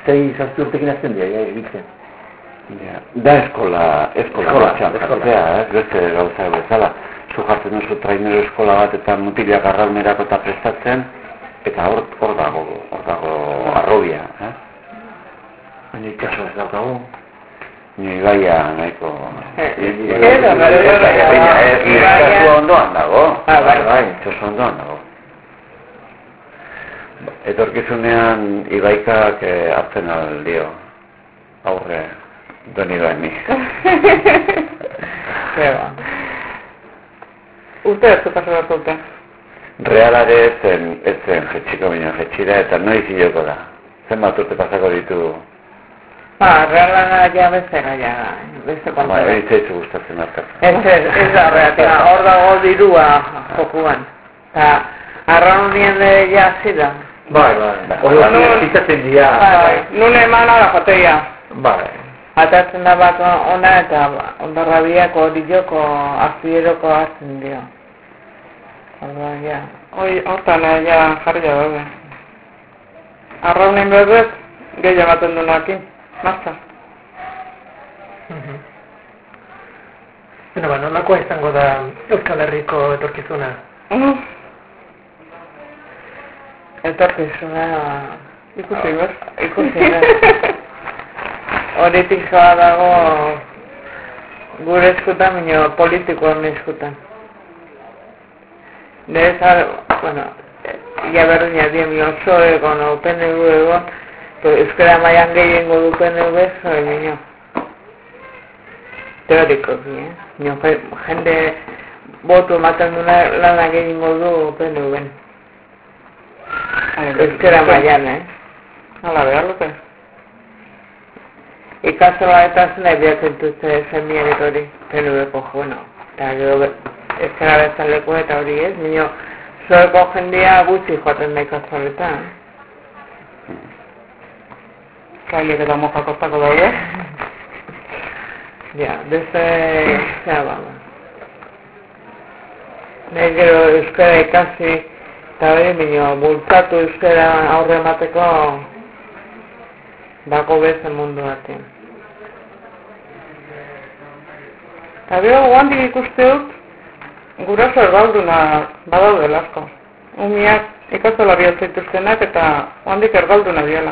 6-7 urtekin azten dira, egitzen. Da eskola txantzea, beste gauza bezala. Zu jartzen duzu trainero eskola bat eta mutilak arraunerako eta prestatzen, eta hor dago arrobia. Baina ikaso ez daukagu. Ibaia nahiko... Ibaia ondoan dago. Bai, itxaso ondoan dago. Etorkizunean Ibaikak hartzen aldio. Aurre, doni doeni. Urte ez pasatu bat urte? Realare ez zen jetxiko baina jetxira eta noiz hiloko da. Zenbat urte pasako ditu? Realana ja bezera, beste kontra. Ez zaizu gustatzen hartatzen. Ez da horregatik, hor dago dirua jokuan. Eta arraunien ja zida. Bai. Hori zitatzen dira. Nun eman ala joteia. Bai. Atatzen da bat ona eta ondarrabiako hori joko azieroko hartzen dio. Hortan ja jarri da daude. Arraunin bebez gehiago baten duenakin. Mazta. Nolakoa izango da Euskal Herriko etorkizuna? Etorkizuna... Ikusi behar? Horitik joa dago gure eskutan, baina politikoan eskutan. Nire ia berdina dien oso egon, PNV egon, euskara maian gehiengo du PNV, zoi minio. Teorikoki, jende botu ematen duna lana gehiengo du PNV. Euskara maian, Hala behar luke. Ikastola eta zenai bihatzen dute semierik hori, PNV-ko joano. Eta gero ezkera bezaleko eta hori ez, minio, zoeko jendia gutxi joaten da ikastoletan. Kailik eta moja kostako daude. Beste, nahi gero euskara ikasi, eta hori minio, bultzatu euskara aurre emateko bako bezen mundu batean. Eta gero, guandik ikuste dut, guraso erdalduna badaudela asko. Umiak ikastola bihatzituztenak eta guandik erdalduna biela.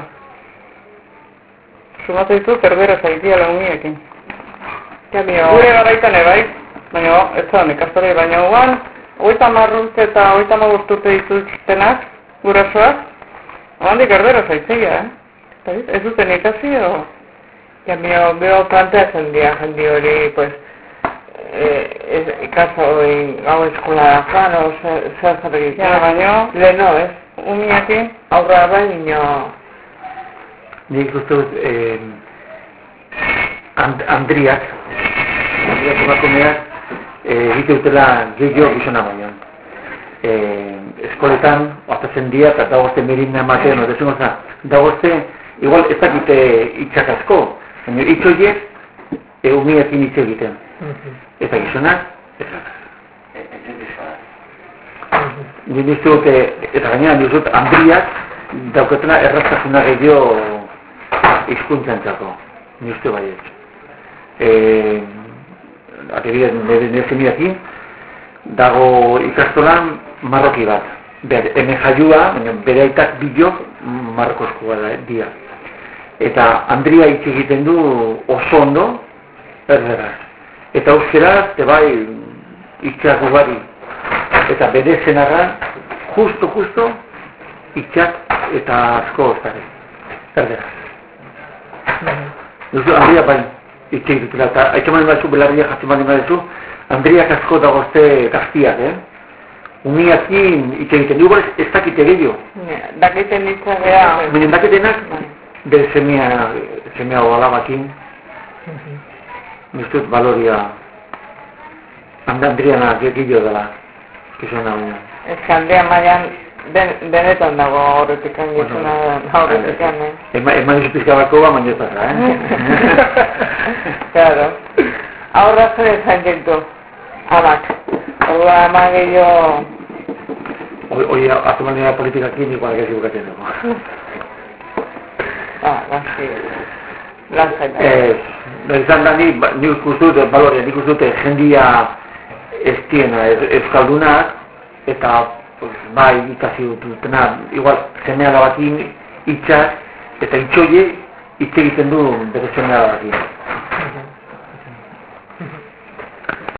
Sumatu ditut erdera zaitiala umiekin. Gure garaitan ebai, baina ez da ikastolei, baina guan, 30 urte eta 35 urte dituztenak, gurasoak, guandik erdera zaitzeia, Ez duten ikasi, beho planteatzen dira jendi hori, ikaso gau eskola da joan, zer egiten. Baina, leheno, umiakin, aurra baino. Nik uste dut, Andriak emakumeak, egite dutela gehiago gizona baino. Eskoletan, oazatzen dira, eta dagozte merina ematen, dagozte, igual ez dakite itxak asko, baina itxoiek umiekin itxe egiten. Eta gizonak, ez da. Nire dute, eta gainera nire dut, Andriak daukatena erraztasuna gehiago hizkuntzantzako. Nire dut baiet. Adibidez, nire zemiakin, dago ikastolan marroki bat. Hemen jaiua, bere aitak bilok marrokoskoa dira. Eta Andria hitz egiten du oso ondo, erderaz. Eta euskeraz, bai, itxak ugari. Eta bere zenarra, justo, itxak eta asko oztare. Erderaz. Andria bai, hitz egitutela. Eta haitxamanen batzu, belarria jatzen batzu, Andriak asko dagozte gaztiak, Umiakin hitz egiten du, ez dakite gehiago. Dakiten hitzagea. Baina dakitenak, bere semea alabakin. Niztut baloria Andriana gehiago dela. Gizona baina. Ez que Andria maian benetan dago horretikan gizona horretikan, Eman izu pizka bako ba, baina ez Claro. Ahorra zer zain jentu. Amak. Horra ama gehiago... Hoi, atumanera politikakin igual gazi bukatzen dago. Izan da nik ikustu dut, balorean ikustu dut jendia ez diena euskaldunak, eta bai ikasi dutena, igual semea bakin itxas, eta itxoie hitz egiten du bere semea bakin.